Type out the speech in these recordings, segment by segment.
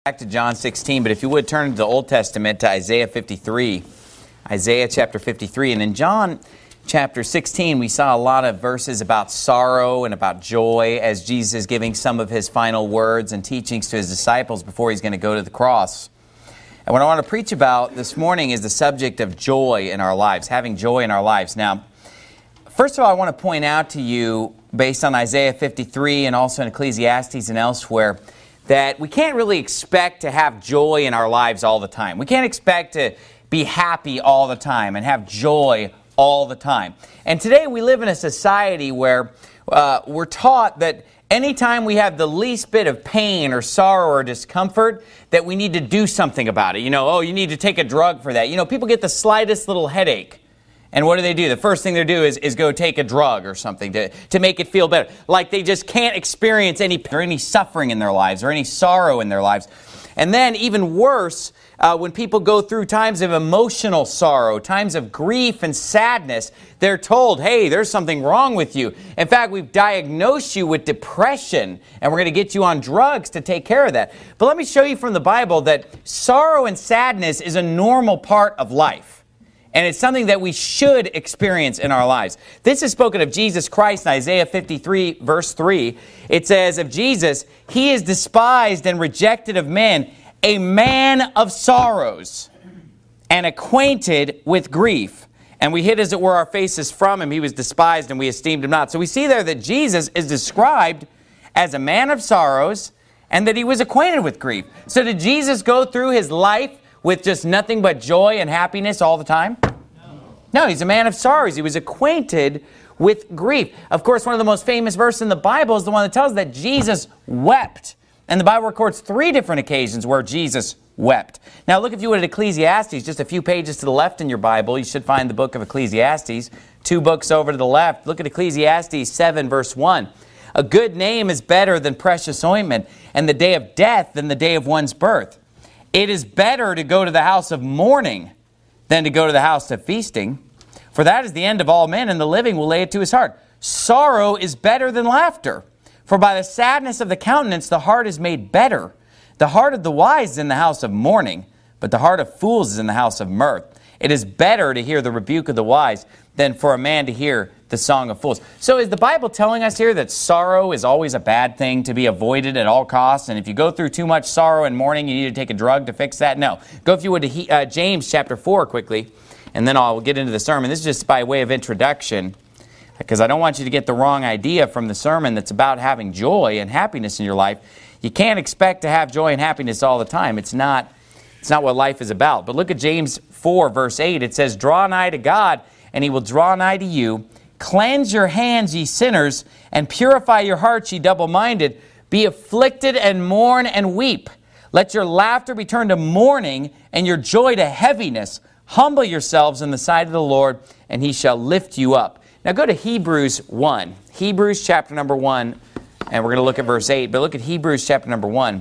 Back to John 16, but if you would turn to the Old Testament to Isaiah 53, Isaiah chapter 53. And in John chapter 16, we saw a lot of verses about sorrow and about joy as Jesus is giving some of his final words and teachings to his disciples before he's going to go to the cross. And what I want to preach about this morning is the subject of joy in our lives, having joy in our lives. Now, first of all, I want to point out to you, based on Isaiah 53 and also in Ecclesiastes and elsewhere, that we can't really expect to have joy in our lives all the time. We can't expect to be happy all the time and have joy all the time. And today we live in a society where we're taught that anytime we have the least bit of pain or sorrow or discomfort, that we need to do something about it. You know, you need to take a drug for that. You know, people get the slightest little headache. And what do? The first thing they do is go take a drug or something to make it feel better. Like they just can't experience any suffering in their lives or any sorrow in their lives. And then even worse, when people go through times of emotional sorrow, times of grief and sadness, they're told, hey, there's something wrong with you. In fact, we've diagnosed you with depression, and we're going to get you on drugs to take care of that. But let me show you from the Bible that sorrow and sadness is a normal part of life. And it's something that we should experience in our lives. This is spoken of Jesus Christ in Isaiah 53, verse 3. It says of Jesus, he is despised and rejected of men, a man of sorrows and acquainted with grief. And we hid, as it were, our faces from him. He was despised and we esteemed him not. So we see there that Jesus is described as a man of sorrows and that he was acquainted with grief. So did Jesus go through his life with just nothing but joy and happiness all the time? No, he's a man of sorrows. He was acquainted with grief. Of course, one of the most famous verses in the Bible is the one that tells us that Jesus wept. And the Bible records 3 different occasions where Jesus wept. Now look, if you would, at Ecclesiastes, just a few pages to the left in your Bible, you should find the book of Ecclesiastes. 2 books over to the left. Look at Ecclesiastes 7, verse 1. A good name is better than precious ointment, and the day of death than the day of one's birth. It is better to go to the house of mourning than to go to the house of feasting. For that is the end of all men, and the living will lay it to his heart. Sorrow is better than laughter. For by the sadness of the countenance the heart is made better. The heart of the wise is in the house of mourning, but the heart of fools is in the house of mirth. It is better to hear the rebuke of the wise than for a man to hear the song of fools. So is the Bible telling us here that sorrow is always a bad thing to be avoided at all costs? And if you go through too much sorrow and mourning, you need to take a drug to fix that? No. Go, if you would, to James chapter 4 quickly, and then I'll get into the sermon. This is just by way of introduction, because I don't want you to get the wrong idea from the sermon that's about having joy and happiness in your life. You can't expect to have joy and happiness all the time. It's not what life is about. But look at James 4, verse 8. It says, draw nigh to God, and he will draw nigh to you. Cleanse your hands, ye sinners, and purify your hearts, ye double-minded. Be afflicted and mourn and weep. Let your laughter be turned to mourning, and your joy to heaviness. Humble yourselves in the sight of the Lord, and he shall lift you up. Now go to Hebrews 1. Hebrews chapter number 1, and we're going to look at verse 8. But look at Hebrews chapter number 1.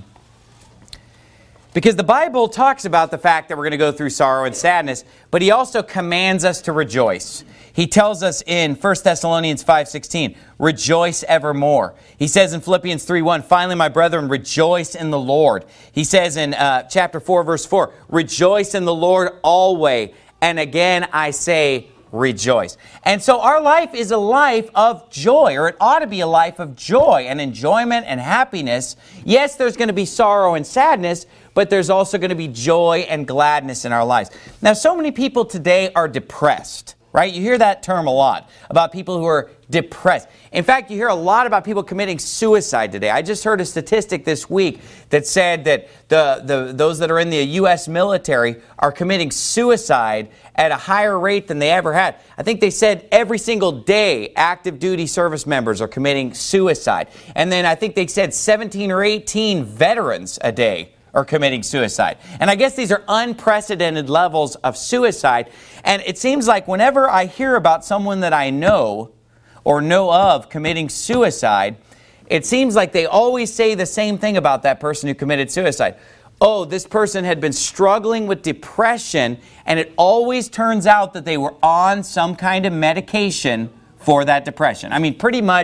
Because the Bible talks about the fact that we're going to go through sorrow and sadness, but he also commands us to rejoice. He tells us in 1 Thessalonians 5:16, rejoice evermore. He says in Philippians 3:1, finally, my brethren, rejoice in the Lord. He says in chapter 4, verse 4, rejoice in the Lord always. And again, I say, rejoice. And so our life is a life of joy, or it ought to be a life of joy and enjoyment and happiness. Yes, there's going to be sorrow and sadness, but there's also going to be joy and gladness in our lives. Now, so many people today are depressed, right? You hear that term a lot about people who are depressed. In fact, you hear a lot about people committing suicide today. I just heard a statistic this week that said that those that are in the U.S. military are committing suicide at a higher rate than they ever had. I think they said every single day active duty service members are committing suicide. And then I think they said 17 or 18 veterans a day are committing suicide. And I guess these are unprecedented levels of suicide. And it seems like whenever I hear about someone that I know or know of committing suicide, it seems like they always say the same thing about that person who committed suicide. Oh, this person had been struggling with depression, and it always turns out that they were on some kind of medication for that depression. I mean, pretty much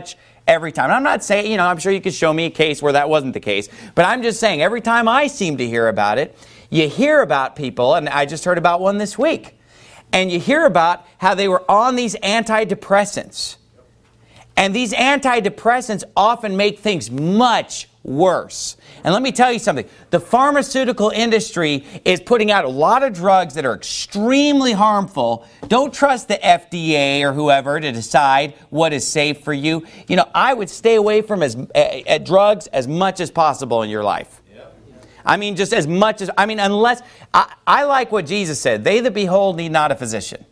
every time. And I'm not saying, I'm sure you could show me a case where that wasn't the case. But I'm just saying, every time I seem to hear about it, you hear about people, and I just heard about one this week. And you hear about how they were on these antidepressants. And these antidepressants often make things much worse. And let me tell you something. The pharmaceutical industry is putting out a lot of drugs that are extremely harmful. Don't trust the FDA or whoever to decide what is safe for you. I would stay away from drugs as much as possible in your life. I mean, just as much as, unless, I like what Jesus said, they that behold need not a physician.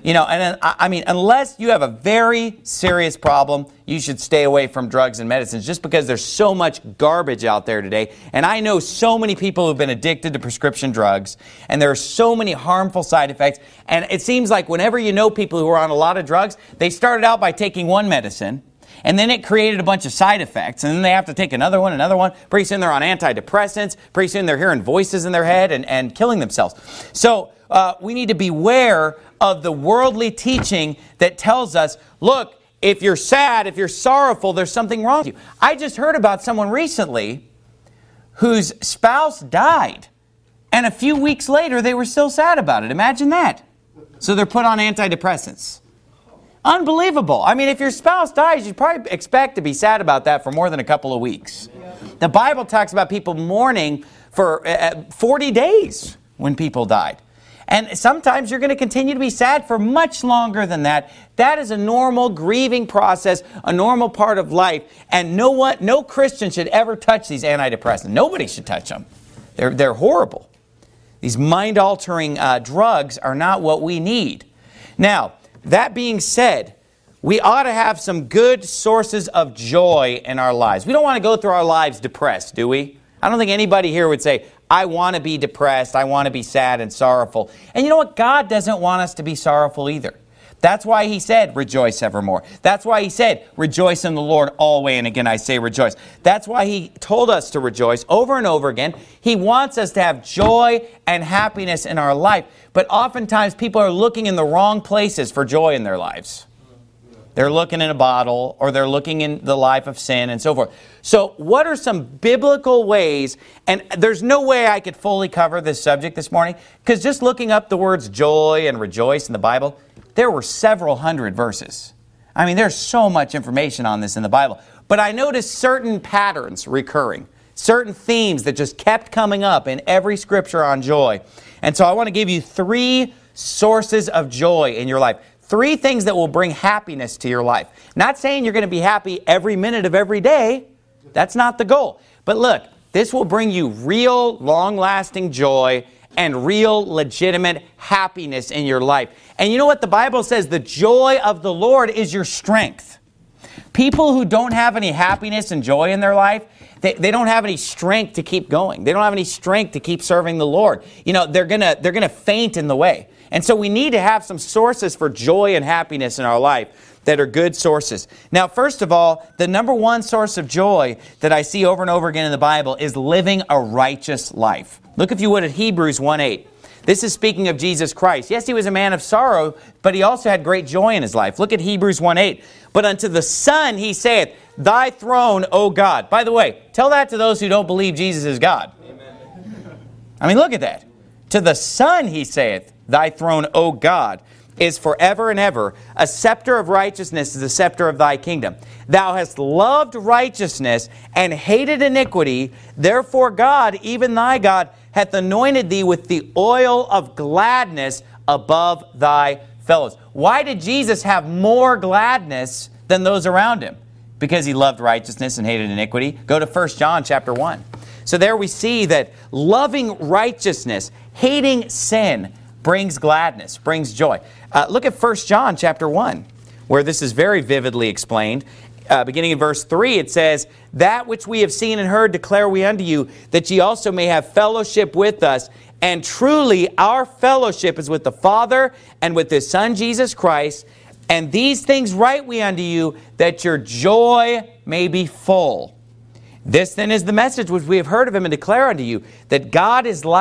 Unless you have a very serious problem, you should stay away from drugs and medicines just because there's so much garbage out there today. And I know so many people who've been addicted to prescription drugs, and there are so many harmful side effects. And it seems like whenever you know people who are on a lot of drugs, they started out by taking one medicine, and then it created a bunch of side effects, and then they have to take another one. Pretty soon they're on antidepressants. Pretty soon they're hearing voices in their head and killing themselves. So we need to beware of the worldly teaching that tells us, look, if you're sad, if you're sorrowful, there's something wrong with you. I just heard about someone recently whose spouse died, and a few weeks later they were still sad about it. Imagine that. So they're put on antidepressants. Unbelievable. If your spouse dies, you'd probably expect to be sad about that for more than a couple of weeks. The Bible talks about people mourning for 40 days when people died. And sometimes you're going to continue to be sad for much longer than that. That is a normal grieving process, a normal part of life. And no Christian should ever touch these antidepressants. Nobody should touch them. They're horrible. These mind-altering drugs are not what we need. Now, that being said, we ought to have some good sources of joy in our lives. We don't want to go through our lives depressed, do we? I don't think anybody here would say, I want to be depressed, I want to be sad and sorrowful. And you know what? God doesn't want us to be sorrowful either. That's why He said, rejoice evermore. That's why He said, rejoice in the Lord always. And again, I say rejoice. That's why He told us to rejoice over and over again. He wants us to have joy and happiness in our life. But oftentimes people are looking in the wrong places for joy in their lives. They're looking in a bottle, or they're looking in the life of sin and so forth. So what are some biblical ways, and there's no way I could fully cover this subject this morning, because just looking up the words joy and rejoice in the Bible, there were several hundred verses. There's so much information on this in the Bible. But I noticed certain patterns recurring, certain themes that just kept coming up in every scripture on joy. And so I want to give you 3 sources of joy in your life. 3 things that will bring happiness to your life. Not saying you're going to be happy every minute of every day. That's not the goal. But look, this will bring you real, long-lasting joy and real, legitimate happiness in your life. And you know what the Bible says? The joy of the Lord is your strength. People who don't have any happiness and joy in their life, they don't have any strength to keep going. They don't have any strength to keep serving the Lord. They're gonna faint in the way. And so we need to have some sources for joy and happiness in our life that are good sources. Now, first of all, the number one source of joy that I see over and over again in the Bible is living a righteous life. Look, if you would, at Hebrews 1:8. This is speaking of Jesus Christ. Yes, He was a man of sorrow, but He also had great joy in His life. Look at Hebrews 1:8. But unto the Son He saith, Thy throne, O God. By the way, tell that to those who don't believe Jesus is God. Amen. Look at that. To the Son He saith, Thy throne, O God, is forever and ever. A scepter of righteousness is the scepter of Thy kingdom. Thou hast loved righteousness and hated iniquity. Therefore God, even Thy God, hath anointed Thee with the oil of gladness above Thy fellows. Why did Jesus have more gladness than those around Him? Because He loved righteousness and hated iniquity. Go to 1 John chapter 1. So there we see that loving righteousness, hating sin, brings gladness, brings joy. Look at 1 John chapter 1, where this is very vividly explained. Beginning in verse 3, it says, That which we have seen and heard declare we unto you, that ye also may have fellowship with us. And truly our fellowship is with the Father and with His Son Jesus Christ. And these things write we unto you, that your joy may be full. This then is the message which we have heard of Him and declare unto you, that God is light,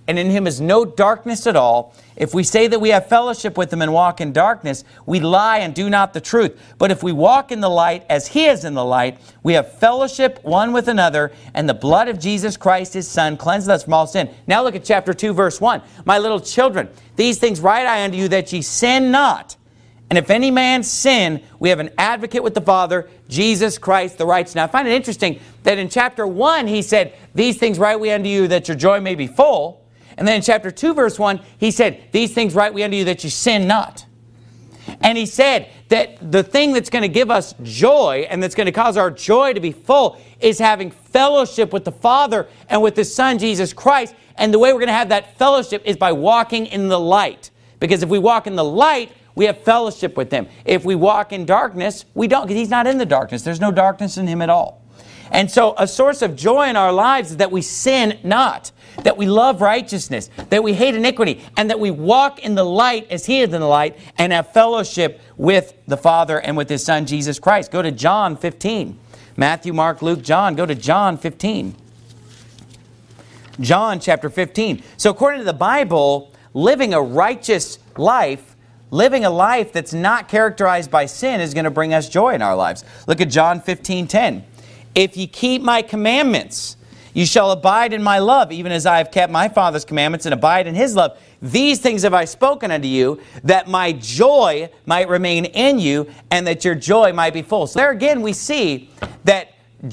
and in him is no darkness at all. If we say that we have fellowship with him and walk in darkness, we lie and do not the truth. But if we walk in the light as he is in the light, we have fellowship one with another, and the blood of Jesus Christ, his Son, cleanses us from all sin. Now look at chapter 2, verse 1. My little children, these things write I unto you, that ye sin not. And if any man sin, we have an advocate with the Father, Jesus Christ the righteous. Now I find it interesting that in chapter 1 he said, these things write we unto you, that your joy may be full. And then in chapter 2, verse 1, he said, these things write we unto you, that you sin not. And he said that the thing that's going to give us joy and that's going to cause our joy to be full is having fellowship with the Father and with his Son, Jesus Christ. And the way we're going to have that fellowship is by walking in the light. Because if we walk in the light, we have fellowship with him. If we walk in darkness, we don't, because he's not in the darkness. There's no darkness in him at all. And so a source of joy in our lives is that we sin not, that we love righteousness, that we hate iniquity, and that we walk in the light as he is in the light and have fellowship with the Father and with his Son, Jesus Christ. Go to John 15. Matthew, Mark, Luke, John. Go to John 15. John chapter 15. So according to the Bible, living a righteous life, living a life that's not characterized by sin is going to bring us joy in our lives. Look at John 15:10. If ye keep my commandments, you shall abide in my love, even as I have kept my Father's commandments and abide in his love. These things have I spoken unto you, that my joy might remain in you, and that your joy might be full. So there again we see that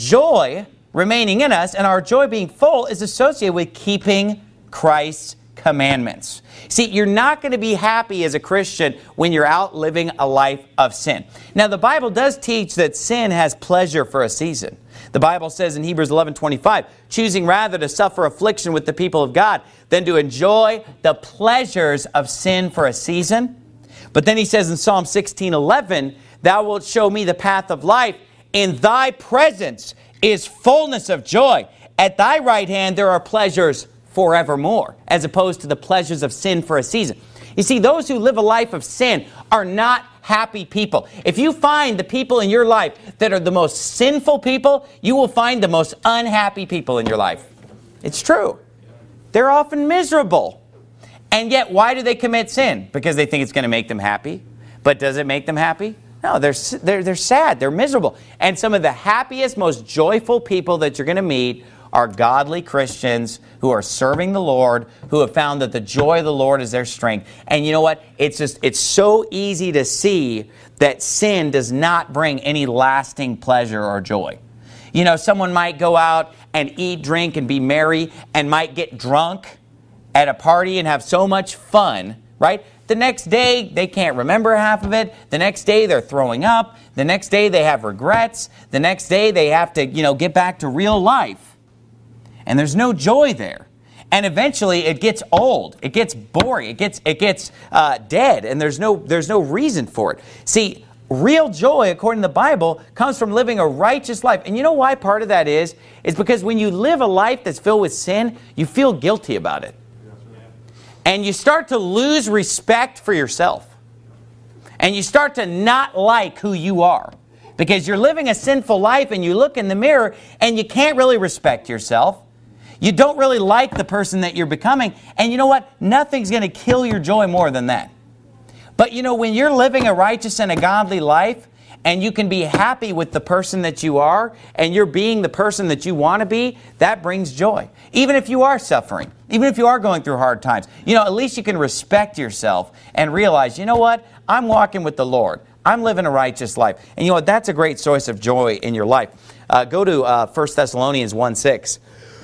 joy remaining in us and our joy being full is associated with keeping Christ's commandments. See, you're not going to be happy as a Christian when you're out living a life of sin. Now, the Bible does teach that sin has pleasure for a season. The Bible says in Hebrews 11:25, choosing rather to suffer affliction with the people of God than to enjoy the pleasures of sin for a season. But then he says in Psalm 16:11, thou wilt show me the path of life. In thy presence is fullness of joy. At thy right hand there are pleasures forevermore, as opposed to the pleasures of sin for a season. You see, those who live a life of sin are not happy people. If you find the people in your life that are the most sinful people, you will find the most unhappy people in your life. It's true. They're often miserable. And yet, why do they commit sin? Because they think it's going to make them happy. But does it make them happy? No, they're sad. They're miserable. And some of the happiest, most joyful people that you're going to meet are godly Christians who are serving the Lord, who have found that the joy of the Lord is their strength. And you know what? It's so easy to see that sin does not bring any lasting pleasure or joy. You know, someone might go out and eat, drink, and be merry, and might get drunk at a party and have so much fun, right? The next day, they can't remember half of it. The next day, they're throwing up. The next day, they have regrets. The next day, they have to, get back to real life. And there's no joy there. And eventually it gets old. It gets boring. It gets dead. And there's no reason for it. See, real joy, according to the Bible, comes from living a righteous life. And you know why part of that is? It's because when you live a life that's filled with sin, you feel guilty about it. And you start to lose respect for yourself. And you start to not like who you are. Because you're living a sinful life and you look in the mirror and you can't really respect yourself. You don't really like the person that you're becoming. And you know what? Nothing's going to kill your joy more than that. But when you're living a righteous and a godly life, and you can be happy with the person that you are, and you're being the person that you want to be, that brings joy. Even if you are suffering, even if you are going through hard times, at least you can respect yourself and realize, you know what? I'm walking with the Lord. I'm living a righteous life. And you know what? That's a great source of joy in your life. Go to 1 Thessalonians 1:6.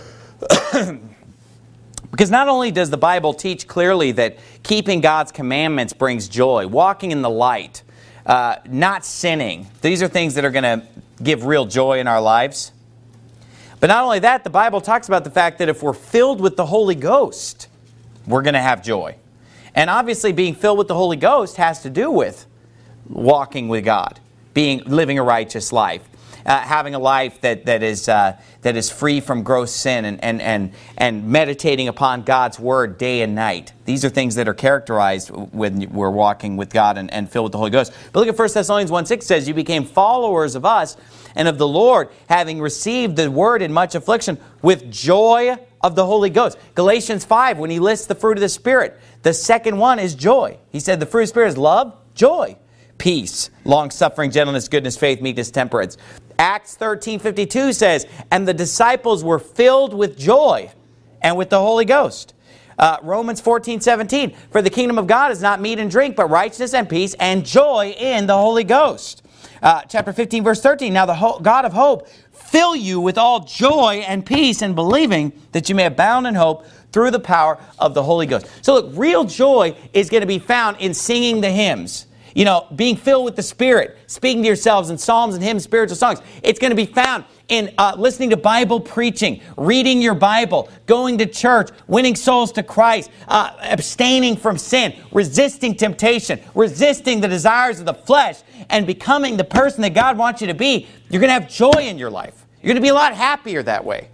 Because not only does the Bible teach clearly that keeping God's commandments brings joy, walking in the light, not sinning, these are things that are going to give real joy in our lives. But not only that, the Bible talks about the fact that if we're filled with the Holy Ghost, we're going to have joy. And obviously being filled with the Holy Ghost has to do with walking with God, living a righteous life. Having a life that is free from gross sin and meditating upon God's Word day and night. These are things that are characterized when we're walking with God and filled with the Holy Ghost. But look at 1 Thessalonians 1:6 says, you became followers of us and of the Lord, having received the Word in much affliction with joy of the Holy Ghost. Galatians 5, when he lists the fruit of the Spirit, the second one is joy. He said the fruit of the Spirit is love, joy, peace, long-suffering, gentleness, goodness, faith, meekness, temperance. Acts 13:52 says, and the disciples were filled with joy and with the Holy Ghost. Romans 14:17, for the kingdom of God is not meat and drink, but righteousness and peace and joy in the Holy Ghost. Chapter 15, verse 13, now the God of hope fill you with all joy and peace in believing, that you may abound in hope through the power of the Holy Ghost. So look, real joy is going to be found in singing the hymns. You know, being filled with the Spirit, speaking to yourselves in psalms and hymns, spiritual songs. It's going to be found in listening to Bible preaching, reading your Bible, going to church, winning souls to Christ, abstaining from sin, resisting temptation, resisting the desires of the flesh, and becoming the person that God wants you to be. You're going to have joy in your life. You're going to be a lot happier that way.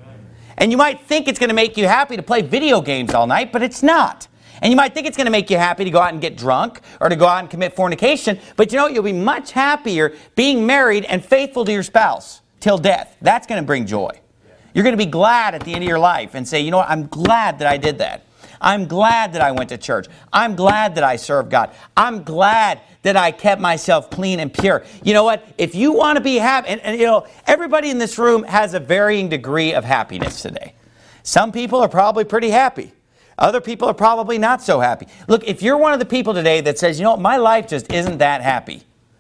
And you might think it's going to make you happy to play video games all night, but it's not. And you might think it's going to make you happy to go out and get drunk or to go out and commit fornication, but you know, you'll be much happier being married and faithful to your spouse till death. That's going to bring joy. You're going to be glad at the end of your life and say, you know what, I'm glad that I did that. I'm glad that I went to church. I'm glad that I served God. I'm glad that I kept myself clean and pure. You know what? If you want to be happy, and you know, everybody in this room has a varying degree of happiness today. Some people are probably pretty happy. Other people are probably not so happy. Look, if you're one of the people today that says, you know what, my life just isn't that happy.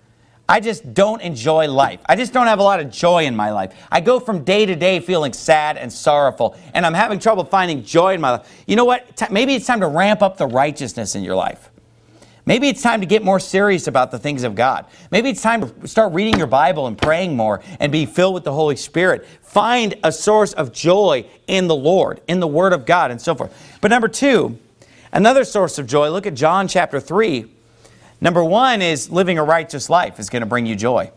I just don't enjoy life. I just don't have a lot of joy in my life. I go from day to day feeling sad and sorrowful, and I'm having trouble finding joy in my life. You know what? Maybe it's time to ramp up the righteousness in your life. Maybe it's time to get more serious about the things of God. Maybe it's time to start reading your Bible and praying more and be filled with the Holy Spirit. Find a source of joy in the Lord, in the Word of God, and so forth. But number two, another source of joy, look at John chapter 3. Number one is living a righteous life is going to bring you joy.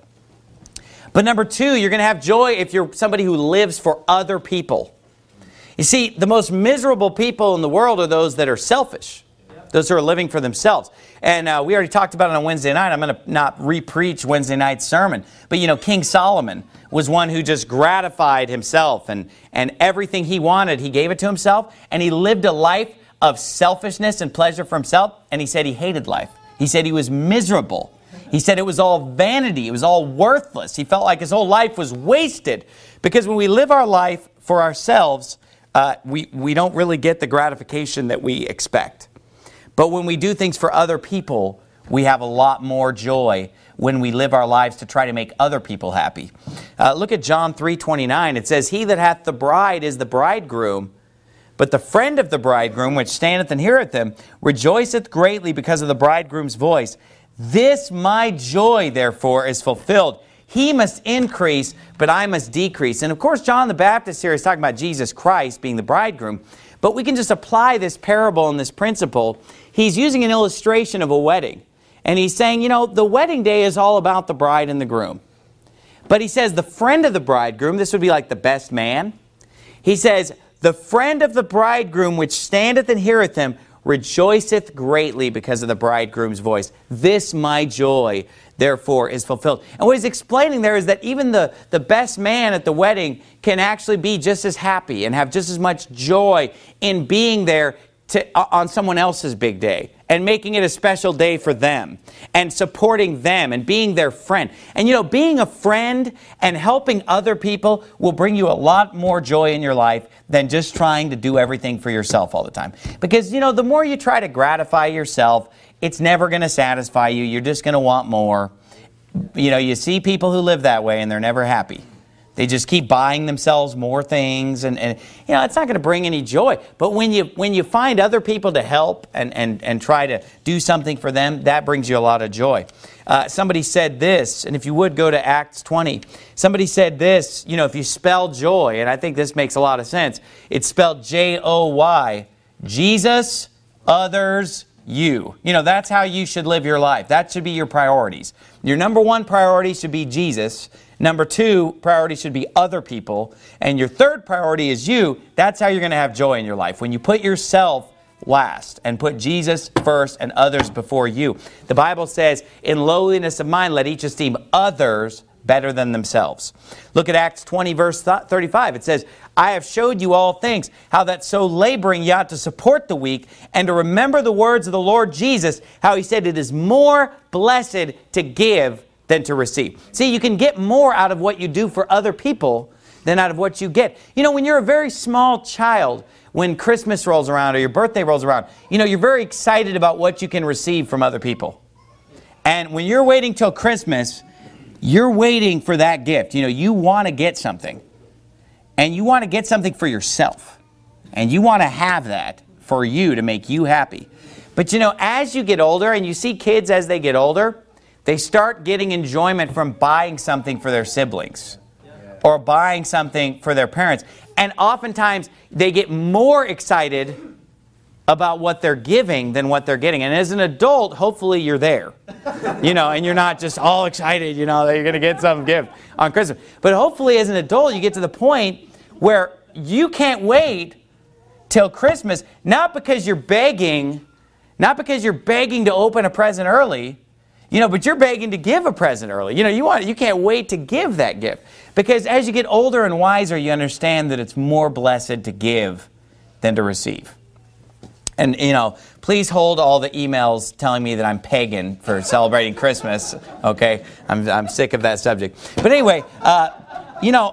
But number two, you're going to have joy if you're somebody who lives for other people. You see, the most miserable people in the world are those that are selfish. Those who are living for themselves. And we already talked about it on Wednesday night. I'm going to not re-preach Wednesday night's sermon. But you know, King Solomon was one who just gratified himself. And everything he wanted, he gave it to himself. And he lived a life of selfishness and pleasure for himself. And he said he hated life. He said he was miserable. He said it was all vanity. It was all worthless. He felt like his whole life was wasted. Because when we live our life for ourselves, we don't really get the gratification that we expect. But when we do things for other people, we have a lot more joy when we live our lives to try to make other people happy. Look at John 3:29. It says, he that hath the bride is the bridegroom, but the friend of the bridegroom, which standeth and heareth him, rejoiceth greatly because of the bridegroom's voice. This my joy, therefore, is fulfilled. He must increase, but I must decrease. And of course, John the Baptist here is talking about Jesus Christ being the bridegroom. But we can just apply this parable and this principle. He's using an illustration of a wedding. And he's saying, you know, the wedding day is all about the bride and the groom. But he says the friend of the bridegroom, this would be like the best man. He says, the friend of the bridegroom which standeth and heareth him rejoiceth greatly because of the bridegroom's voice. This my joy, therefore, is fulfilled. And what he's explaining there is that even the best man at the wedding can actually be just as happy and have just as much joy in being there on someone else's big day and making it a special day for them and supporting them and being their friend. And you know, being a friend and helping other people will bring you a lot more joy in your life than just trying to do everything for yourself all the time. Because, you know, the more you try to gratify yourself, it's never going to satisfy you. You're just going to want more. You know, you see people who live that way and they're never happy. They just keep buying themselves more things, and you know, it's not going to bring any joy. But when you find other people to help and try to do something for them, that brings you a lot of joy. Somebody said this, and if you would go to Acts 20, somebody said this, you know, if you spell joy, and I think this makes a lot of sense, it's spelled J-O-Y, Jesus, others, you. You know, that's how you should live your life. That should be your priorities. Your number one priority should be Jesus. Number two priority should be other people. And your third priority is you. That's how you're going to have joy in your life. When you put yourself last and put Jesus first and others before you. The Bible says, in lowliness of mind, let each esteem others better than themselves. Look at Acts 20, verse 35. It says, I have showed you all things, how that so laboring ye ought to support the weak, and to remember the words of the Lord Jesus, how he said, it is more blessed to give than to receive. See, you can get more out of what you do for other people than out of what you get. You know, when you're a very small child, when Christmas rolls around or your birthday rolls around, you know, you're very excited about what you can receive from other people. And when you're waiting till Christmas, you're waiting for that gift. You know, you want to get something. And you want to get something for yourself. And you want to have that for you to make you happy. But you know, as you get older, and you see kids as they get older, they start getting enjoyment from buying something for their siblings. Or buying something for their parents. And oftentimes, they get more excited about what they're giving than what they're getting. And as an adult, hopefully you're there. You know, and you're not just all excited, you know, that you're going to get some gift on Christmas. But hopefully as an adult, you get to the point where you can't wait till Christmas, not because you're begging to open a present early, you know, but you're begging to give a present early. You know, you can't wait to give that gift. Because as you get older and wiser, you understand that it's more blessed to give than to receive. And, you know, please hold all the emails telling me that I'm pagan for celebrating Christmas, okay? I'm sick of that subject. But anyway, you know,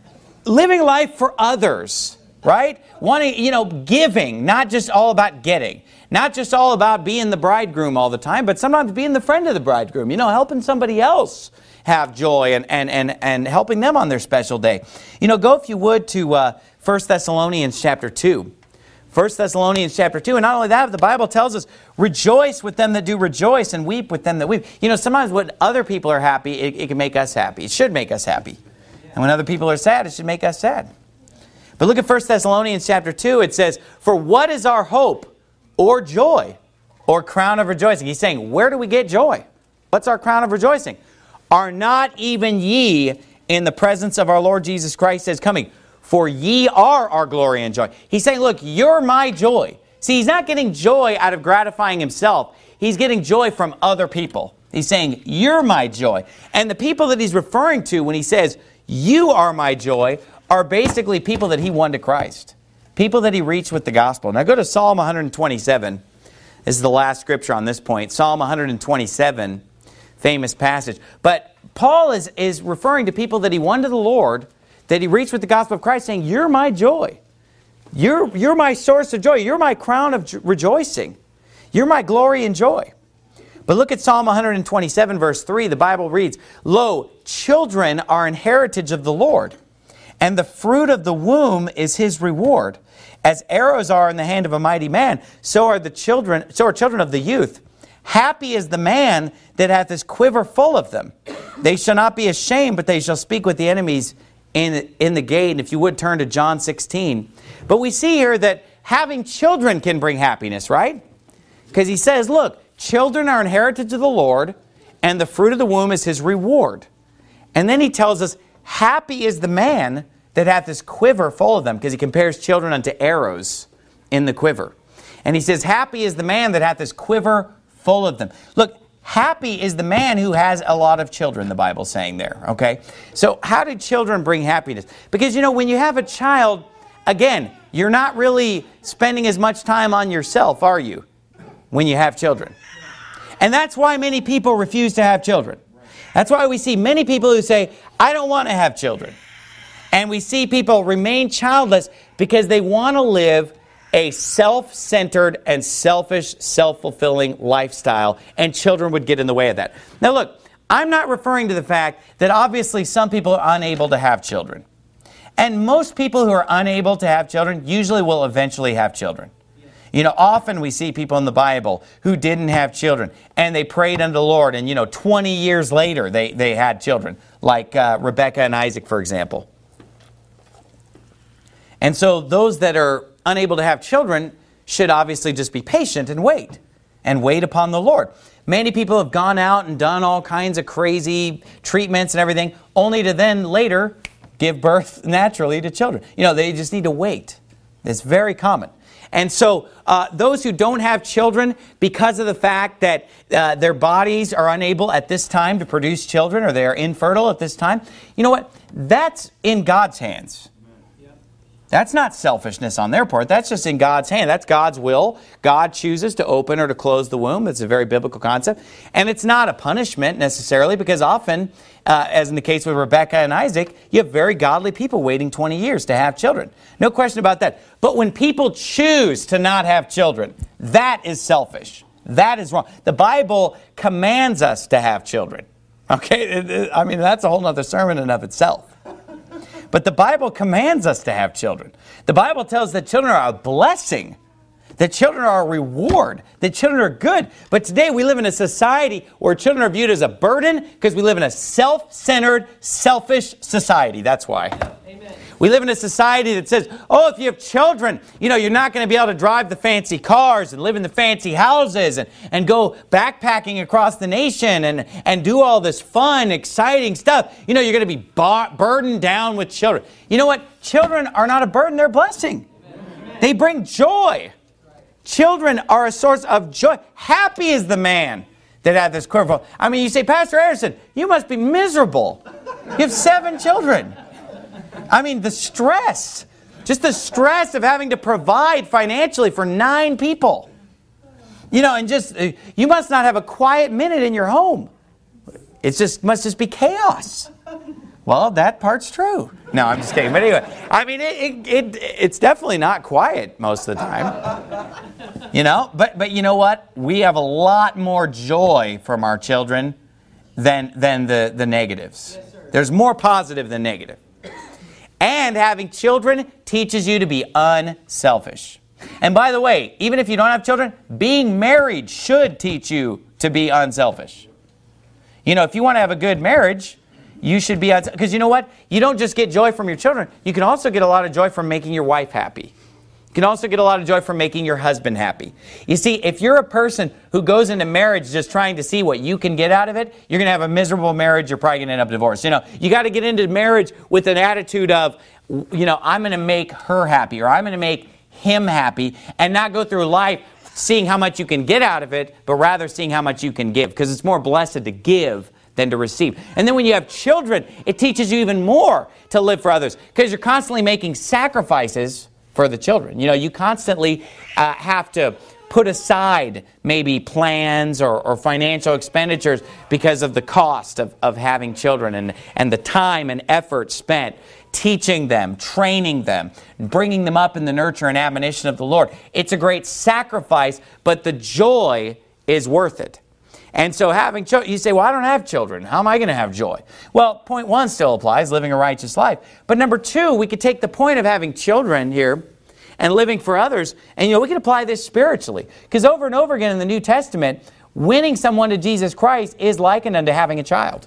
living life for others, right? Wanting, you know, giving, not just all about getting. Not just all about being the bridegroom all the time, but sometimes being the friend of the bridegroom. You know, helping somebody else have joy and helping them on their special day. You know, go if you would to 1 Thessalonians chapter 2. 1 Thessalonians chapter 2. And not only that, the Bible tells us, rejoice with them that do rejoice and weep with them that weep. You know, sometimes when other people are happy, it can make us happy. It should make us happy. And when other people are sad, it should make us sad. But look at 1 Thessalonians chapter 2. It says, for what is our hope or joy or crown of rejoicing? He's saying, where do we get joy? What's our crown of rejoicing? Are not even ye in the presence of our Lord Jesus Christ as coming? For ye are our glory and joy. He's saying, look, you're my joy. See, he's not getting joy out of gratifying himself. He's getting joy from other people. He's saying, you're my joy. And the people that he's referring to when he says, you are my joy, are basically people that he won to Christ. People that he reached with the gospel. Now go to Psalm 127. This is the last scripture on this point. Psalm 127, famous passage. But Paul is referring to people that he won to the Lord, that he reached with the gospel of Christ, saying, you're my joy. You're my source of joy. You're my crown of rejoicing. You're my glory and joy. But look at Psalm 127, verse 3. The Bible reads, lo, children are an heritage of the Lord, and the fruit of the womb is his reward. As arrows are in the hand of a mighty man, so are children of the youth. Happy is the man that hath his quiver full of them. They shall not be ashamed, but they shall speak with the enemies in the gate. And if you would turn to John 16. But we see here that having children can bring happiness, right? Because he says, look, children are an heritage of the Lord, and the fruit of the womb is his reward. And then he tells us, happy is the man that hath his quiver full of them, because he compares children unto arrows in the quiver. And he says, happy is the man that hath his quiver full of them. Look, happy is the man who has a lot of children, the Bible's saying there, okay? So how do children bring happiness? Because, you know, when you have a child, again, you're not really spending as much time on yourself, are you, when you have children? And that's why many people refuse to have children. That's why we see many people who say, I don't want to have children. And we see people remain childless because they want to live a self-centered and selfish, self-fulfilling lifestyle, and children would get in the way of that. Now look, I'm not referring to the fact that obviously some people are unable to have children. And most people who are unable to have children usually will eventually have children. You know, often we see people in the Bible who didn't have children, and they prayed unto the Lord, and 20 years later they had children, like Rebecca and Isaac, for example. And so those that are unable to have children should obviously just be patient and wait upon the Lord. Many people have gone out and done all kinds of crazy treatments and everything, only to then later give birth naturally to children. They just need to wait It's very common. And so those who don't have children, because of the fact that their bodies are unable at this time to produce children, or they are infertile at this time, you know what? That's in God's hands. That's not selfishness on their part. That's just in God's hand. That's God's will. God chooses to open or to close the womb. It's a very biblical concept. And it's not a punishment necessarily, because often, as in the case with Rebekah and Isaac, you have very godly people waiting 20 years to have children. No question about that. But when people choose to not have children, that is selfish. That is wrong. The Bible commands us to have children. Okay? I mean, that's a whole other sermon in and of itself. But the Bible commands us to have children. The Bible tells that children are a blessing, that children are a reward, that children are good. But today we live in a society where children are viewed as a burden because we live in a self-centered, selfish society. That's why. Amen. We live in a society that says, oh, if you have children, you're not going to be able to drive the fancy cars and live in the fancy houses and go backpacking across the nation and do all this fun, exciting stuff. You're going to be burdened down with children. You know what? Children are not a burden, they're a blessing. Amen. They bring joy. Children are a source of joy. Happy is the man that had this quiver. I mean, you say, Pastor Anderson, you must be miserable. You have 7 children. I mean, the stress, just the stress of having to provide financially for 9 people. And just, you must not have a quiet minute in your home. Must just be chaos. Well, that part's true. No, I'm just kidding. But anyway, I mean, it's definitely not quiet most of the time. But you know what? We have a lot more joy from our children than the negatives. Yes, sir. There's more positive than negative. And having children teaches you to be unselfish. And by the way, even if you don't have children, being married should teach you to be unselfish. If you want to have a good marriage, you should be unselfish. Because you know what? You don't just get joy from your children. You can also get a lot of joy from making your wife happy. You can also get a lot of joy from making your husband happy. You see, if you're a person who goes into marriage just trying to see what you can get out of it, you're going to have a miserable marriage. You're probably going to end up divorced. You got to get into marriage with an attitude of, I'm going to make her happy, or I'm going to make him happy, and not go through life seeing how much you can get out of it, but rather seeing how much you can give, because it's more blessed to give than to receive. And then when you have children, it teaches you even more to live for others, because you're constantly making sacrifices for the children. You constantly have to put aside maybe plans or financial expenditures because of the cost of having children and the time and effort spent teaching them, training them, bringing them up in the nurture and admonition of the Lord. It's a great sacrifice, but the joy is worth it. And so having children, you say, well, I don't have children. How am I going to have joy? Well, point 1 still applies, living a righteous life. But number 2, we could take the point of having children here and living for others, and we can apply this spiritually. Because over and over again in the New Testament, winning someone to Jesus Christ is likened unto having a child.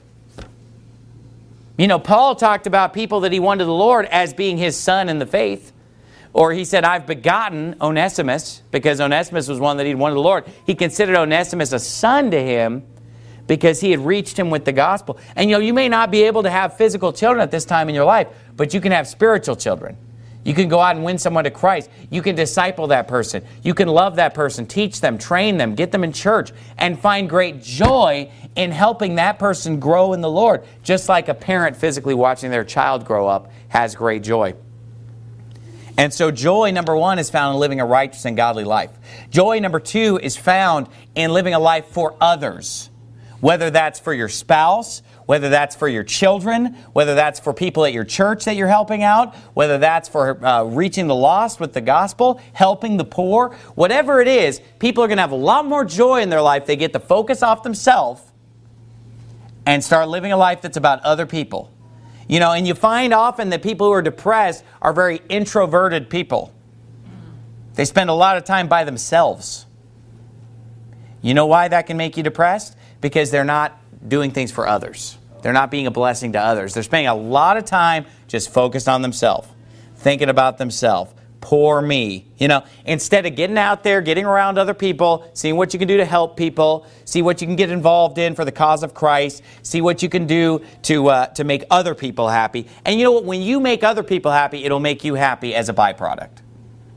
Paul talked about people that he won to the Lord as being his son in the faith. Or he said, I've begotten Onesimus, because Onesimus was one that he'd won to the Lord. He considered Onesimus a son to him because he had reached him with the gospel. And you may not be able to have physical children at this time in your life, but you can have spiritual children. You can go out and win someone to Christ. You can disciple that person. You can love that person, teach them, train them, get them in church, and find great joy in helping that person grow in the Lord, just like a parent physically watching their child grow up has great joy. And so joy, number 1, is found in living a righteous and godly life. Joy, number 2, is found in living a life for others, whether that's for your spouse, whether that's for your children, whether that's for people at your church that you're helping out, whether that's for reaching the lost with the gospel, helping the poor, whatever it is, people are going to have a lot more joy in their life. They get to focus off themselves and start living a life that's about other people. And you find often that people who are depressed are very introverted people. They spend a lot of time by themselves. You know why that can make you depressed? Because they're not doing things for others. They're not being a blessing to others. They're spending a lot of time just focused on themselves, thinking about themselves. Poor me. Instead of getting out there, getting around other people, seeing what you can do to help people, see what you can get involved in for the cause of Christ, see what you can do to make other people happy. And you know what? When you make other people happy, it'll make you happy as a byproduct.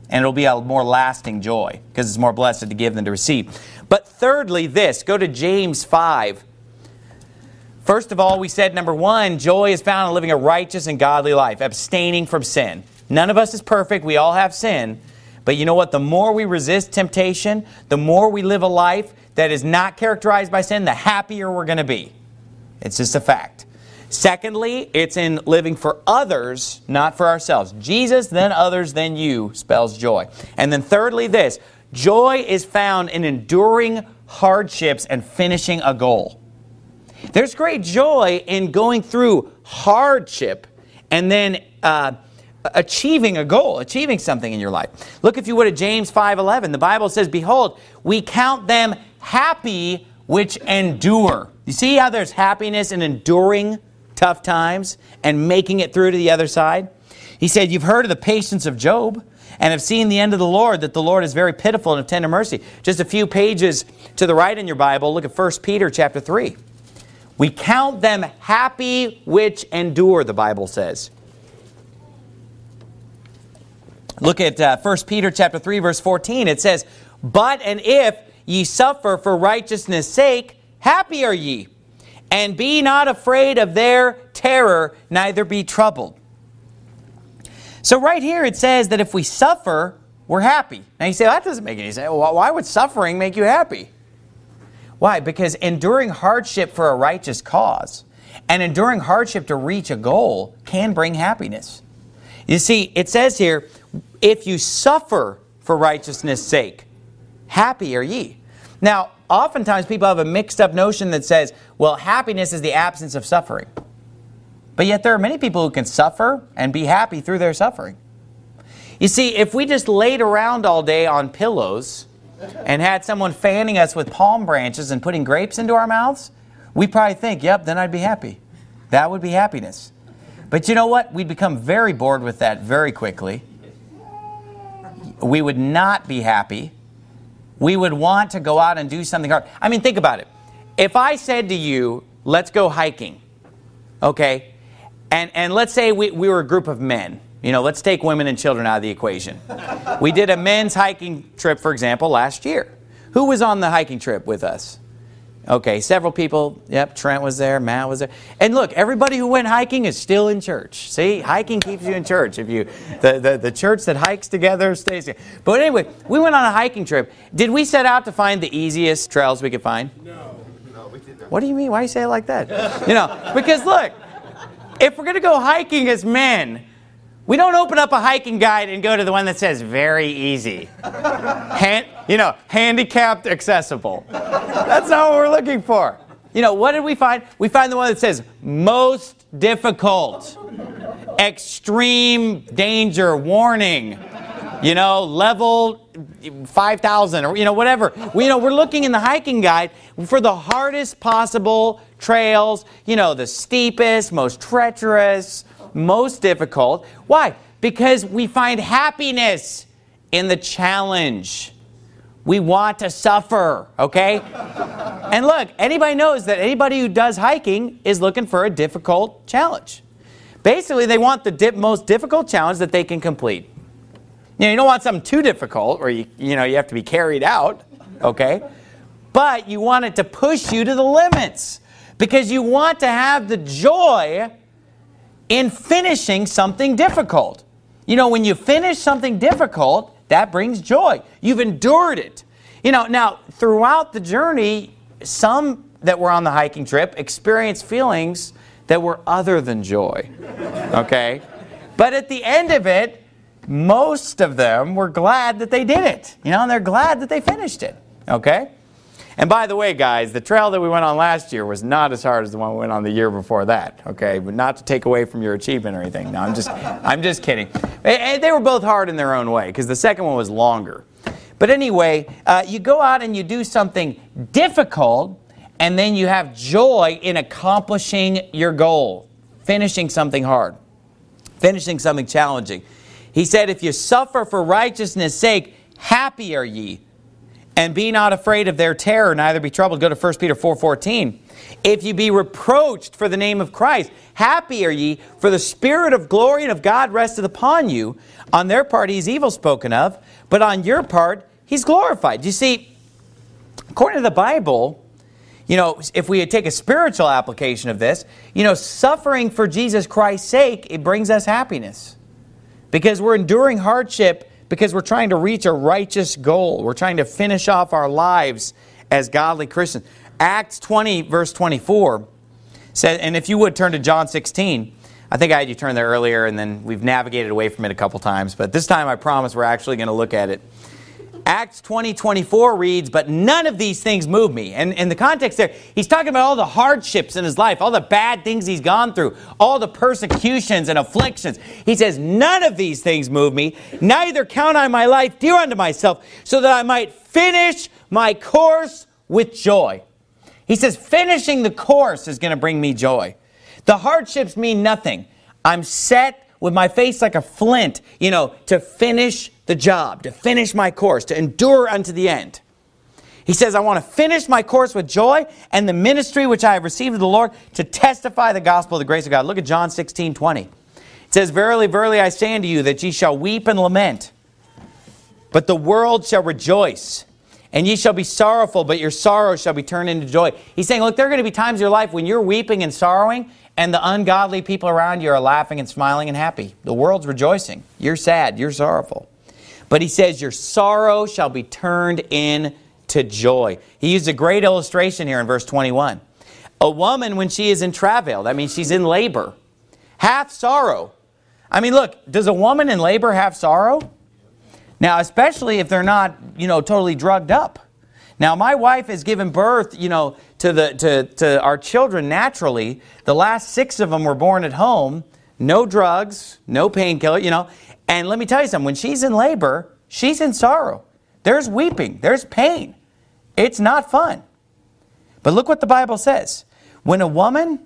And it'll be a more lasting joy, because it's more blessed to give than to receive. But thirdly, this. Go to James 5. First of all, we said, number one, joy is found in living a righteous and godly life, abstaining from sin. None of us is perfect. We all have sin. But you know what? The more we resist temptation, the more we live a life that is not characterized by sin, the happier we're going to be. It's just a fact. Secondly, it's in living for others, not for ourselves. Jesus, then others, then you spells joy. And then thirdly, this. Joy is found in enduring hardships and finishing a goal. There's great joy in going through hardship and then achieving a goal, achieving something in your life. Look, if you would, at James 5:11. The Bible says, behold, we count them happy which endure. You see how there's happiness in enduring tough times and making it through to the other side? He said, you've heard of the patience of Job and have seen the end of the Lord, that the Lord is very pitiful and of tender mercy. Just a few pages to the right in your Bible, look at 1 Peter chapter 3. We count them happy which endure, the Bible says. Look at 1 Peter chapter 3, verse 14. It says, but and if ye suffer for righteousness' sake, happy are ye. And be not afraid of their terror, neither be troubled. So right here it says that if we suffer, we're happy. Now you say, well, that doesn't make any sense. Well, why would suffering make you happy? Why? Because enduring hardship for a righteous cause and enduring hardship to reach a goal can bring happiness. You see, it says here, if you suffer for righteousness' sake, happy are ye. Now, oftentimes people have a mixed up notion that says, well, happiness is the absence of suffering. But yet there are many people who can suffer and be happy through their suffering. You see, if we just laid around all day on pillows and had someone fanning us with palm branches and putting grapes into our mouths, we'd probably think, yep, then I'd be happy. That would be happiness. But you know what? We'd become very bored with that very quickly. We would not be happy. We would want to go out and do something hard. I mean, think about it. If I said to you, let's go hiking, okay? And let's say we were a group of men. You know, let's take women and children out of the equation. We did a men's hiking trip, for example, last year. Who was on the hiking trip with us? Okay, several people. Yep, Trent was there, Matt was there. And look, everybody who went hiking is still in church. See, hiking keeps you in church. If you, the church that hikes together stays together. But anyway, we went on a hiking trip. Did we set out to find the easiest trails we could find? No, we didn't. What do you mean? Why do you say it like that? You know, because look, if we're going to go hiking as men, we don't open up a hiking guide and go to the one that says very easy. Handicapped accessible. That's not what we're looking for. You know, what did we find? We find the one that says most difficult, extreme danger, warning, level 5,000 or, whatever. We're looking in the hiking guide for the hardest possible trails, the steepest, most treacherous, most difficult. Why? Because we find happiness in the challenge. We want to suffer, okay? And look, anybody knows that anybody who does hiking is looking for a difficult challenge. Basically, they want the most difficult challenge that they can complete. You don't want something too difficult where you have to be carried out, okay? But you want it to push you to the limits because you want to have the joy in finishing something difficult. When you finish something difficult, that brings joy. You've endured it. Now, throughout the journey, some that were on the hiking trip experienced feelings that were other than joy. Okay? But at the end of it, most of them were glad that they did it. And they're glad that they finished it. Okay? And by the way, guys, the trail that we went on last year was not as hard as the one we went on the year before that. Okay? But not to take away from your achievement or anything. No, I'm just kidding. They were both hard in their own way because the second one was longer. But anyway, you go out and you do something difficult, and then you have joy in accomplishing your goal, finishing something hard, finishing something challenging. He said, if you suffer for righteousness' sake, happy are ye, and be not afraid of their terror, neither be troubled. Go to 1 Peter 4:14. If you be reproached for the name of Christ, happy are ye, for the Spirit of glory and of God resteth upon you. On their part he's evil spoken of, but on your part he's glorified. You see, according to the Bible, if we take a spiritual application of this, suffering for Jesus Christ's sake, it brings us happiness. Because we're enduring hardship because we're trying to reach a righteous goal. We're trying to finish off our lives as godly Christians. Acts 20, verse 24, said, and if you would turn to John 16, I think I had you turn there earlier, and then we've navigated away from it a couple times, but this time I promise we're actually going to look at it. Acts 20:24 reads, but none of these things move me. And in the context there, he's talking about all the hardships in his life, all the bad things he's gone through, all the persecutions and afflictions. He says, none of these things move me, neither count I my life dear unto myself, so that I might finish my course with joy. He says, finishing the course is going to bring me joy. The hardships mean nothing. I'm set with my face like a flint, to finish the job, to finish my course, to endure unto the end. He says, I want to finish my course with joy and the ministry which I have received of the Lord to testify the gospel of the grace of God. Look at John 16:20. It says, verily, verily, I say unto you that ye shall weep and lament, but the world shall rejoice. And ye shall be sorrowful, but your sorrow shall be turned into joy. He's saying, look, there are going to be times in your life when you're weeping and sorrowing, and the ungodly people around you are laughing and smiling and happy. The world's rejoicing. You're sad. You're sorrowful. But he says, your sorrow shall be turned into joy. He used a great illustration here in verse 21. A woman, when she is in travail, that means she's in labor, hath sorrow. I mean, look, does a woman in labor have sorrow? Now, especially if they're not, totally drugged up. Now, my wife has given birth, to our children naturally. The last 6 of them were born at home. No drugs, no painkiller, And let me tell you something. When she's in labor, she's in sorrow. There's weeping. There's pain. It's not fun. But look what the Bible says. When a woman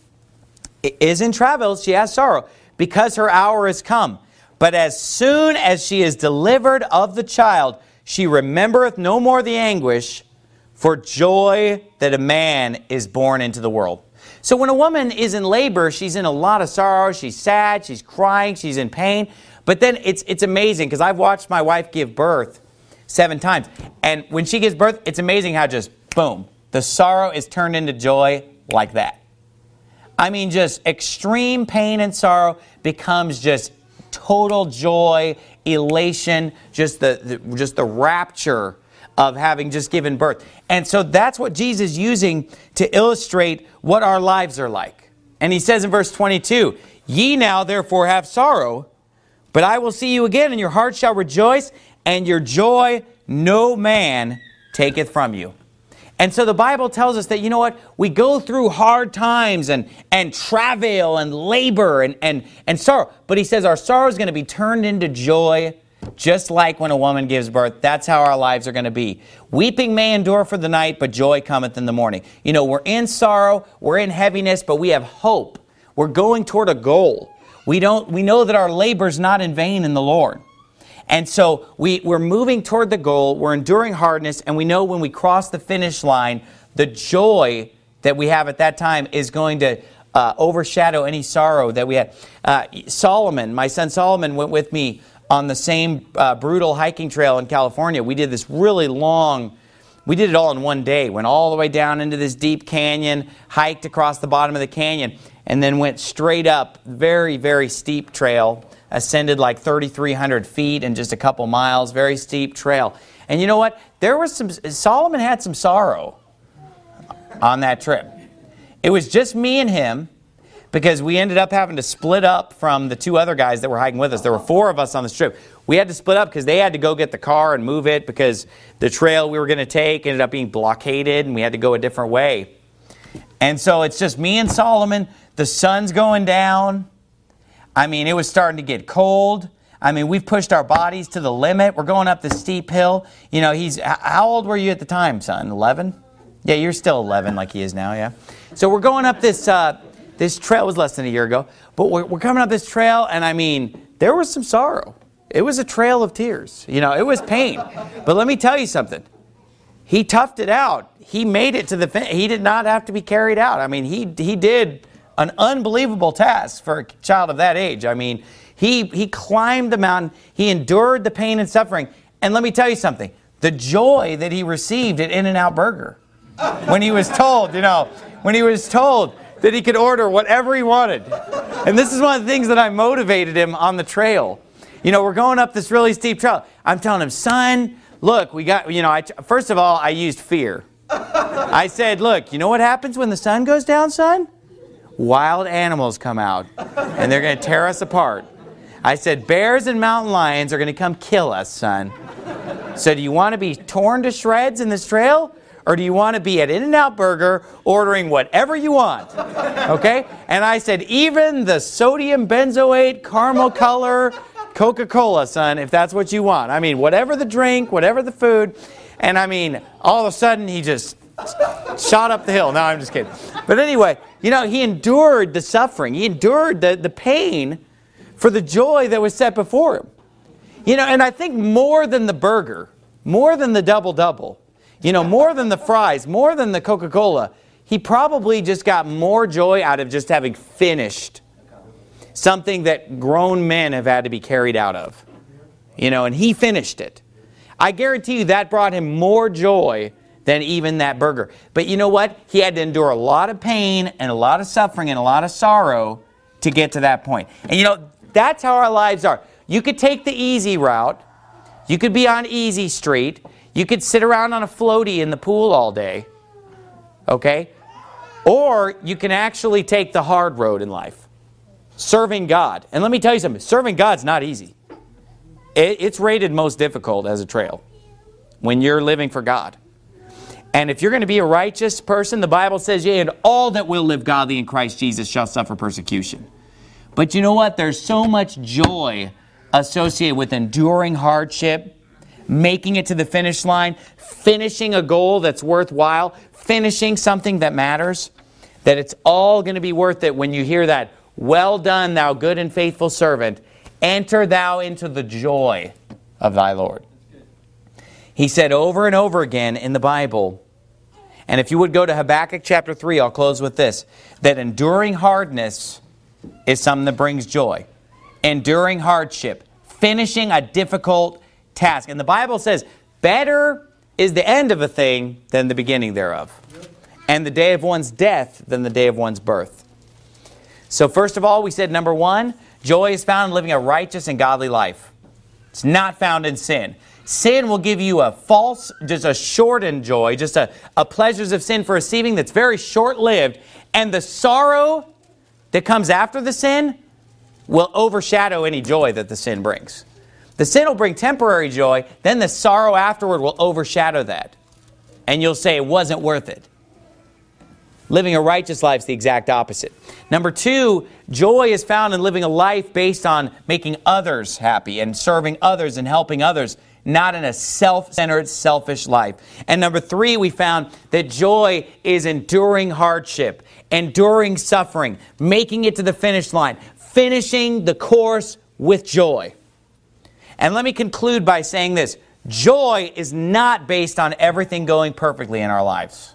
is in travail, she has sorrow because her hour is come. But as soon as she is delivered of the child, she remembereth no more the anguish for joy that a man is born into the world. So when a woman is in labor, she's in a lot of sorrow. She's sad. She's crying. She's in pain. But then it's amazing because I've watched my wife give birth 7 times. And when she gives birth, it's amazing how just, boom, the sorrow is turned into joy like that. I mean, just extreme pain and sorrow becomes just total joy, elation, just the rapture of having just given birth. And so that's what Jesus is using to illustrate what our lives are like. And he says in verse 22, ye now therefore have sorrow, but I will see you again, and your heart shall rejoice, and your joy no man taketh from you. And so the Bible tells us that, we go through hard times and travail and labor and sorrow. But he says our sorrow is going to be turned into joy, just like when a woman gives birth. That's how our lives are going to be. Weeping may endure for the night, but joy cometh in the morning. We're in sorrow, we're in heaviness, but we have hope. We're going toward a goal. We know that our labor is not in vain in the Lord. And so we're moving toward the goal, we're enduring hardness, and we know when we cross the finish line, the joy that we have at that time is going to overshadow any sorrow that we had. Solomon, my son Solomon, went with me on the same brutal hiking trail in California. We did this really long, we did it all in one day, went all the way down into this deep canyon, hiked across the bottom of the canyon, and then went straight up, very, very steep trail, ascended like 3,300 feet in just a couple miles, very steep trail. And you know what? Solomon had some sorrow on that trip. It was just me and him because we ended up having to split up from the 2 other guys that were hiking with us. There were 4 of us on this trip. We had to split up because they had to go get the car and move it because the trail we were going to take ended up being blockaded and we had to go a different way. And so it's just me and Solomon. The sun's going down. I mean, it was starting to get cold. I mean, we've pushed our bodies to the limit. We're going up this steep hill. How old were you at the time, son? 11? Yeah, you're still 11 like he is now, yeah. So we're going up this trail. Was less than a year ago. But we're coming up this trail, and I mean, there was some sorrow. It was a trail of tears. It was pain. But let me tell you something. he toughed it out. He made it to the finish. He did not have to be carried out. I mean, he did an unbelievable task for a child of that age. I mean, he climbed the mountain. He endured the pain and suffering. And let me tell you something. The joy that he received at In-N-Out Burger when he was told, when he was told that he could order whatever he wanted. And this is one of the things that I motivated him on the trail. We're going up this really steep trail. I'm telling him, son, look, we got, first of all, I used fear. I said, look, you know what happens when the sun goes down, son? Wild animals come out, and they're going to tear us apart. I said, bears and mountain lions are going to come kill us, son. So do you want to be torn to shreds in this trail? Or do you want to be at In-N-Out Burger ordering whatever you want? Okay? And I said, even the sodium benzoate, caramel color, Coca-Cola, son, if that's what you want. I mean, whatever the drink, whatever the food. And I mean, all of a sudden, he just shot up the hill. No, I'm just kidding. But anyway, he endured the suffering. He endured the pain for the joy that was set before him. And I think more than the burger, more than the double-double, more than the fries, more than the Coca-Cola, he probably just got more joy out of just having finished something that grown men have had to be carried out of. And he finished it. I guarantee you that brought him more joy than even that burger. But you know what? He had to endure a lot of pain and a lot of suffering and a lot of sorrow to get to that point. And that's how our lives are. You could take the easy route. You could be on easy street. You could sit around on a floaty in the pool all day. Okay? Or you can actually take the hard road in life. Serving God. And let me tell you something. Serving God's not easy. It's rated most difficult as a trail when you're living for God. And if you're going to be a righteous person, the Bible says, yea, and all that will live godly in Christ Jesus shall suffer persecution. But you know what? There's so much joy associated with enduring hardship, making it to the finish line, finishing a goal that's worthwhile, finishing something that matters, that it's all going to be worth it when you hear that, well done, thou good and faithful servant, enter thou into the joy of thy Lord. He said over and over again in the Bible, and if you would go to Habakkuk chapter 3, I'll close with this, that enduring hardness is something that brings joy. Enduring hardship, finishing a difficult task. And the Bible says, better is the end of a thing than the beginning thereof, and the day of one's death than the day of one's birth. So first of all, we said number one, joy is found in living a righteous and godly life. It's not found in sin. Sin will give you a false, just a shortened joy, just a pleasures of sin for receiving that's very short-lived. And the sorrow that comes after the sin will overshadow any joy that the sin brings. The sin will bring temporary joy, then the sorrow afterward will overshadow that. And you'll say it wasn't worth it. Living a righteous life is the exact opposite. Number two, joy is found in living a life based on making others happy and serving others and helping others, not in a self-centered, selfish life. And number three, we found that joy is enduring hardship, enduring suffering, making it to the finish line, finishing the course with joy. And let me conclude by saying this. Joy is not based on everything going perfectly in our lives.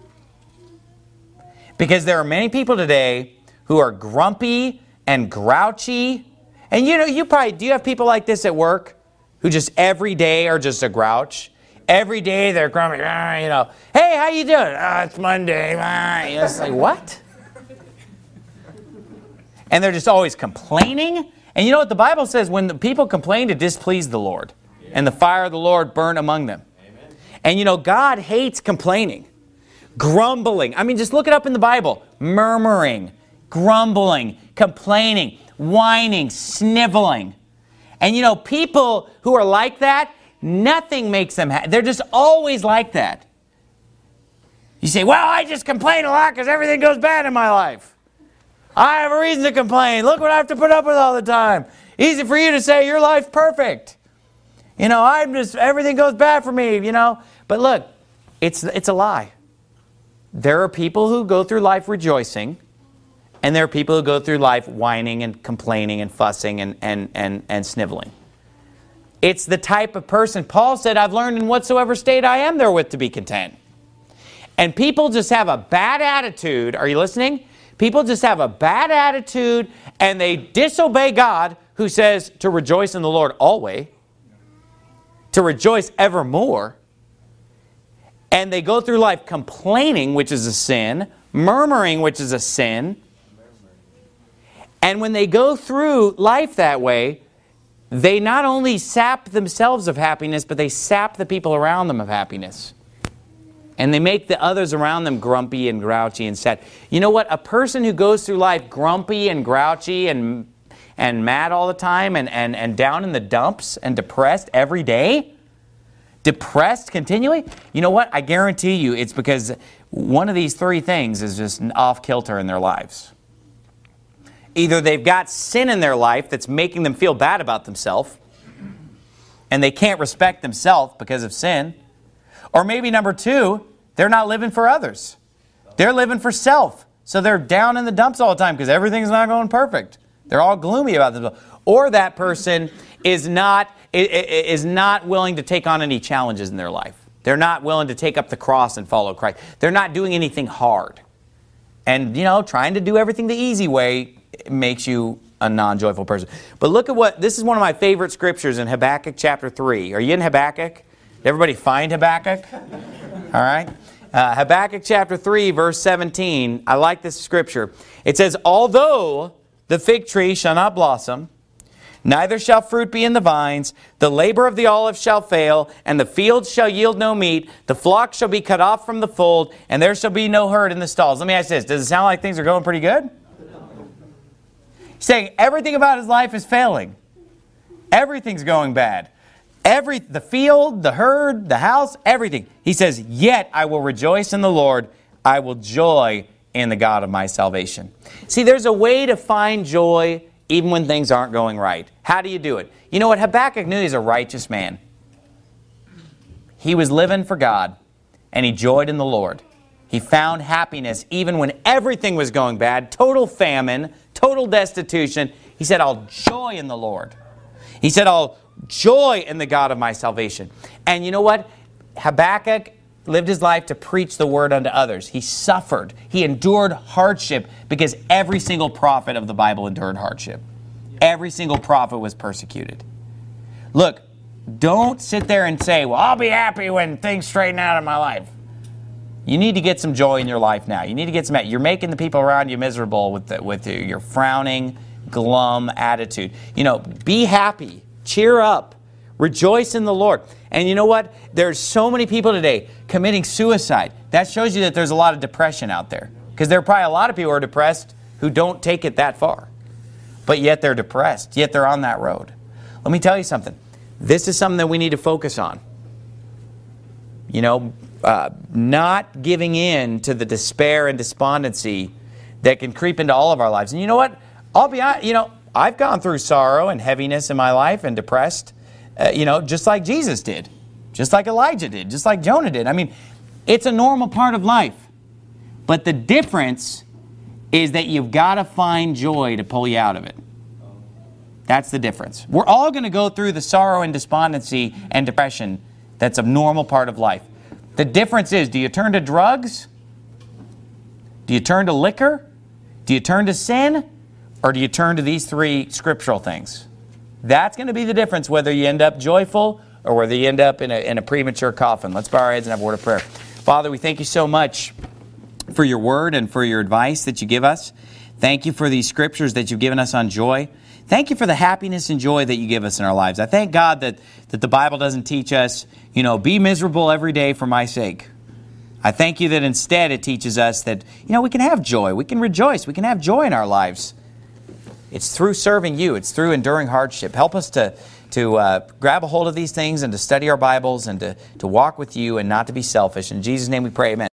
Because there are many people today who are grumpy and grouchy. And you probably, do you have people like this at work who just every day are just a grouch? Every day they're grumpy, hey, how you doing? It's Monday. It's like, what? And they're just always complaining. And you know what the Bible says? When the people complain, it displeased the Lord. And the fire of the Lord burned among them. Amen. And God hates complaining. Grumbling. I mean, just look it up in the Bible. Murmuring, grumbling, complaining, whining, sniveling. And people who are like that, nothing makes them happy. They're just always like that. You say, well, I just complain a lot because everything goes bad in my life. I have a reason to complain. Look what I have to put up with all the time. Easy for you to say your life's perfect. Everything goes bad for me, But look, it's a lie. There are people who go through life rejoicing, and there are people who go through life whining and complaining and fussing and sniveling. It's the type of person, Paul said, I've learned in whatsoever state I am therewith to be content. And people just have a bad attitude. Are you listening? People just have a bad attitude and they disobey God, who says to rejoice in the Lord always, to rejoice evermore. And they go through life complaining, which is a sin, murmuring, which is a sin. And when they go through life that way, they not only sap themselves of happiness, but they sap the people around them of happiness. And they make the others around them grumpy and grouchy and sad. You know what? A person who goes through life grumpy and grouchy and mad all the time and down in the dumps and depressed every day, depressed continually, you know what? I guarantee you it's because one of these three things is just off kilter in their lives. Either they've got sin in their life that's making them feel bad about themselves, and they can't respect themselves because of sin. Or maybe number two, they're not living for others. They're living for self. So they're down in the dumps all the time because everything's not going perfect. They're all gloomy about themselves. Or that person is not willing to take on any challenges in their life. They're not willing to take up the cross and follow Christ. They're not doing anything hard. And, trying to do everything the easy way makes you a non-joyful person. But look at this is one of my favorite scriptures in Habakkuk chapter 3. Are you in Habakkuk? Did everybody find Habakkuk? All right. Habakkuk chapter 3, verse 17. I like this scripture. It says, although the fig tree shall not blossom, neither shall fruit be in the vines, the labor of the olive shall fail, and the fields shall yield no meat, the flock shall be cut off from the fold, and there shall be no herd in the stalls. Let me ask you this. Does it sound like things are going pretty good? He's saying everything about his life is failing. Everything's going bad. The field, the herd, the house, everything. He says, yet I will rejoice in the Lord. I will joy in the God of my salvation. See, there's a way to find joy even when things aren't going right. How do you do it? You know what? Habakkuk knew he's a righteous man. He was living for God, and he joyed in the Lord. He found happiness even when everything was going bad, total famine, total destitution. He said, I'll joy in the Lord. He said, I'll joy in the God of my salvation. And you know what? Habakkuk lived his life to preach the word unto others. He suffered. He endured hardship because every single prophet of the Bible endured hardship. Every single prophet was persecuted. Look, don't sit there and say, well, I'll be happy when things straighten out in my life. You need to get some joy in your life now. You need to get some. You're making the people around you miserable with your frowning, glum attitude. Be happy. Cheer up. Rejoice in the Lord. And you know what? There's so many people today committing suicide. That shows you that there's a lot of depression out there. Because there are probably a lot of people who are depressed who don't take it that far. But yet they're depressed. Yet they're on that road. Let me tell you something. This is something that we need to focus on. Not giving in to the despair and despondency that can creep into all of our lives. And you know what? I'll be honest, I've gone through sorrow and heaviness in my life and depressed, just like Jesus did, just like Elijah did, just like Jonah did. I mean, it's a normal part of life. But the difference is that you've got to find joy to pull you out of it. That's the difference. We're all going to go through the sorrow and despondency and depression that's a normal part of life. The difference is, do you turn to drugs? Do you turn to liquor? Do you turn to sin? Or do you turn to these three scriptural things? That's going to be the difference whether you end up joyful or whether you end up in a premature coffin. Let's bow our heads and have a word of prayer. Father, we thank you so much for your word and for your advice that you give us. Thank you for these scriptures that you've given us on joy. Thank you for the happiness and joy that you give us in our lives. I thank God that the Bible doesn't teach us, be miserable every day for my sake. I thank you that instead it teaches us that, we can have joy. We can rejoice. We can have joy in our lives. It's through serving you. It's through enduring hardship. Help us to grab a hold of these things and to study our Bibles and to walk with you and not to be selfish. In Jesus' name we pray, amen.